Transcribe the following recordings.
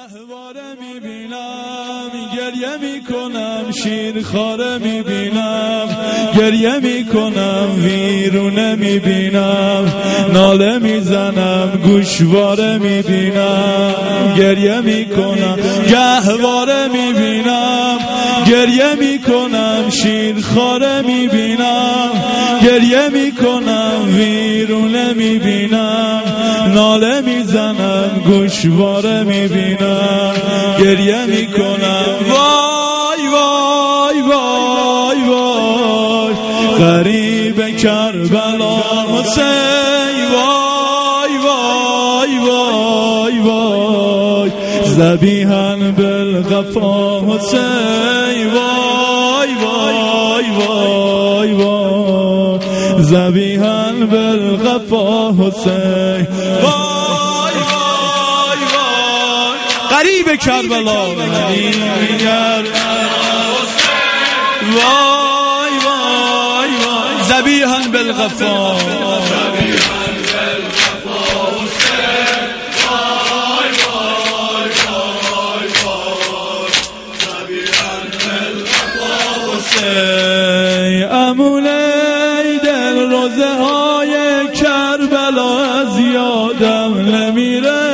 گهواره میبینم گریه میکنم، شیرخواره میبینم گریه میکنم، ویرونه میبینم ناله میزنم، گوشواره میبینم گریه میکنم، گهواره میبینم گریه میکنم، شیرخواره میبینم گریه میکنم، ویرونه میبینم ناله میزنم، گوشواره میبینم گریه میکنم. وای وای وای وای غریب کربلا حسین، وای وای وای وای ذبیحاً بالقفا حسین، وای وای وای وای ذبیحاً بالقفا حسین، وای وای وای غریب کربلا، وای وای وای ذبیحاً بالقفا، امونه دل روزه های کربلا از یادم نمیره،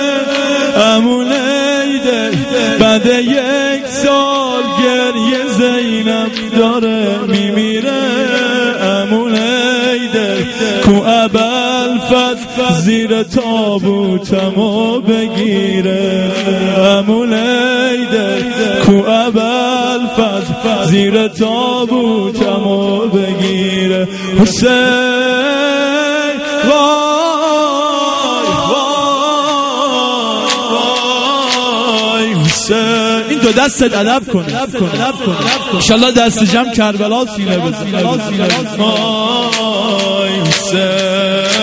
امونه دل بعد یک سال گریه زینب داره میمیره، امونه دل کو ابوالفضل زیر تابوتمو بگیره، امونه دل کو ابوالفضل زیر تابوتمو بگیره، حسین وای وای حسین. این دو دستت ادب کن انشالله دست جمع کربلا سینه بزن، وای حسین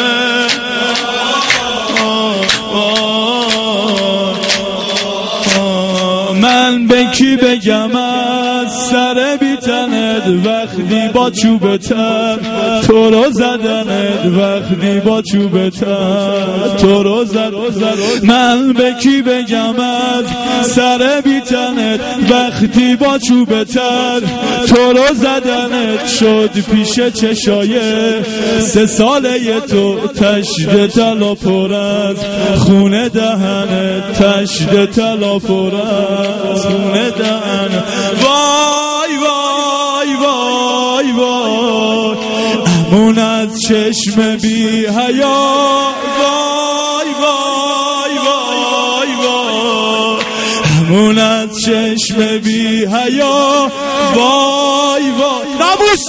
من به کی بگم از سر بیتنت وقتی با چوب تر تو رو زدنت، وقتی با چوب تر تو رو زد، من به کی بگم از سر بیتنت وقتی با چوب تر تو رو زدنت، شد پیش چشای 3 ساله تو تشد طلا پر از خونه دهنت، تشد طلا پر از خونه دهنت، وای وای وای وای امون از چشم بی حیا، وای وای وای وای امون از چشم بی حیا، وای وای نبوش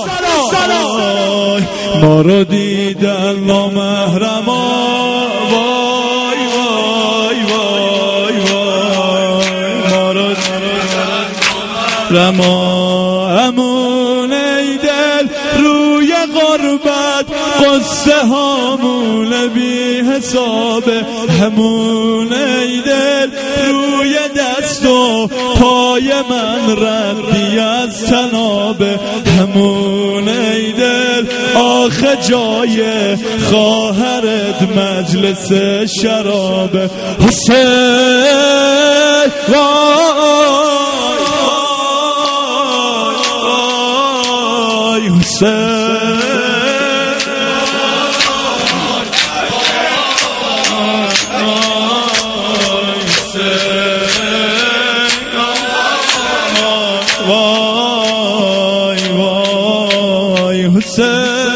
سلام ما رو دیدن نامحرما، وای وای وای وای ما رو رما، امون ای دل روی غربت قصه هامون بی حسابه، همون ای دل روی دست و پای من ردی از تنابه، همون ای دل آخه جای خواهرت مجلس شرابه، حسین وای حسین وای وای حسین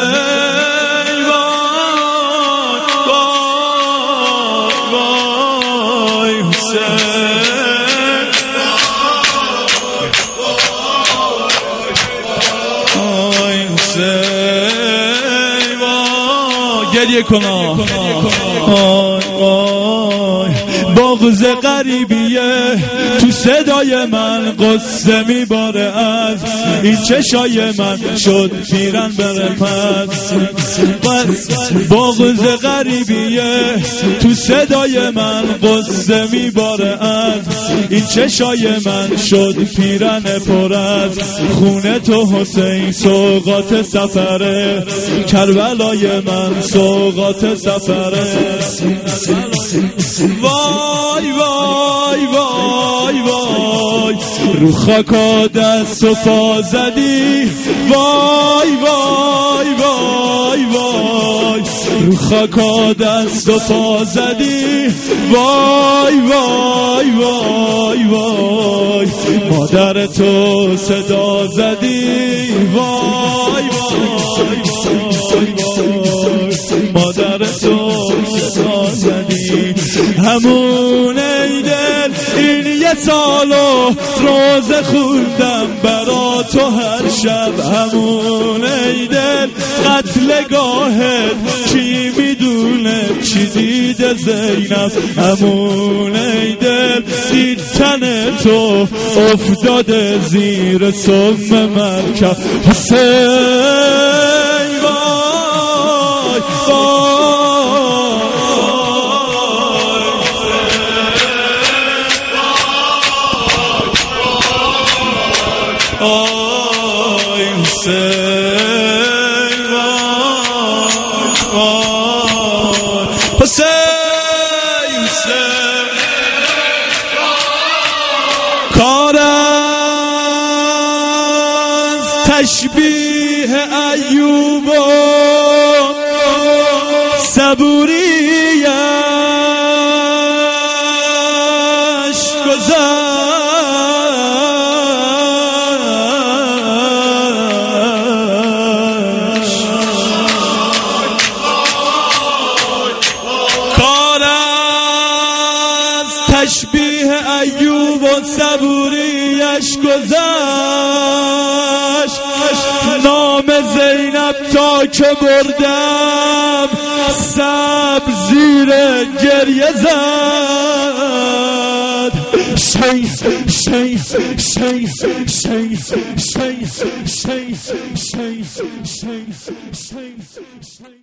وای حسین گریه کنا، بغض غریبی غریبیه تو صدای من قصه میباره از این چشای من شد پیرن بره پس بغض غریبیه تو صدای من قصه میباره از این چشای من شد پیرن پر از خونه تو حسین سوغات سفره کربلای من سوغات سفره وای وای وای وای رو خاکا دست و پا زدی وای وای وای وای رو خاکا دست و پا زدی وای وای وای وای مادر تو صدا زدی وای وای وای مادر تو صدا زدی همون ای دل این یه سالو روزه خوندم برا تو هر شب همون ای دل قتلگاهت کی میدونه چی دیده زینب همون ای دل دید تن تو افتاده زیر سم مرکب حسین آی حسین حسین کار از تشبیه ایوب و صبوریش گذشت تشبیه ایوب و صبوریش گذشت نام زینب تا که بردم صبر زیر گریه زد شین شین شین شین شین شین شین شین شین